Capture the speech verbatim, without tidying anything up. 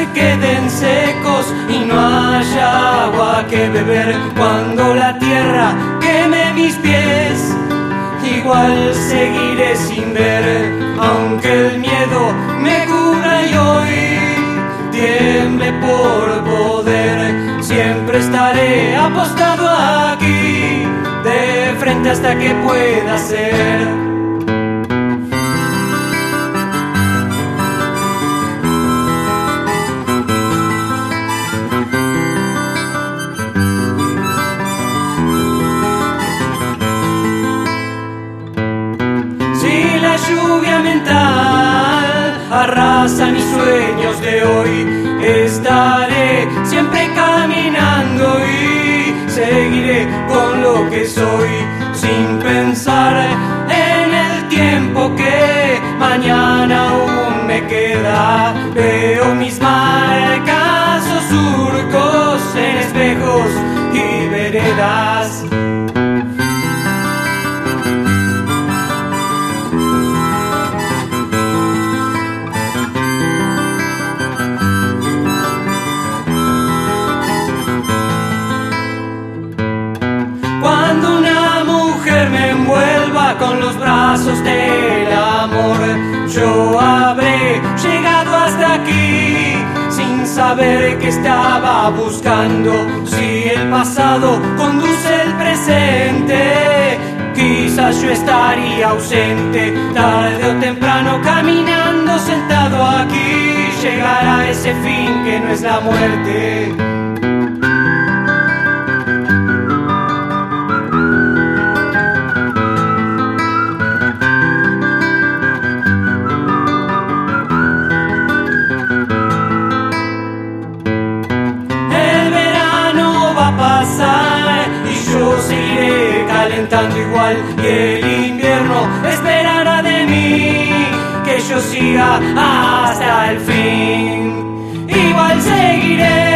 queden secos y no haya agua que beber, cuando la tierra queme mis pies, igual seguiré sin ver, aunque el miedo me cubra y hoy tiemble por poder, siempre estaré apostado aquí, de frente hasta que pueda ser. Lluvia mental arrasa mis sueños de hoy, estaré siempre caminando y seguiré con lo que soy, sin pensar en el tiempo que mañana aún me queda. Veo mis marcas o surcos en espejos y veredas. Con los brazos del amor, yo habré llegado hasta aquí, sin saber que estaba buscando. Si el pasado conduce el presente, quizás yo estaría ausente. Tarde o temprano, caminando sentado aquí, llegará ese fin que no es la muerte. Igual, y el invierno esperará de mí que yo siga hasta el fin. Igual seguiré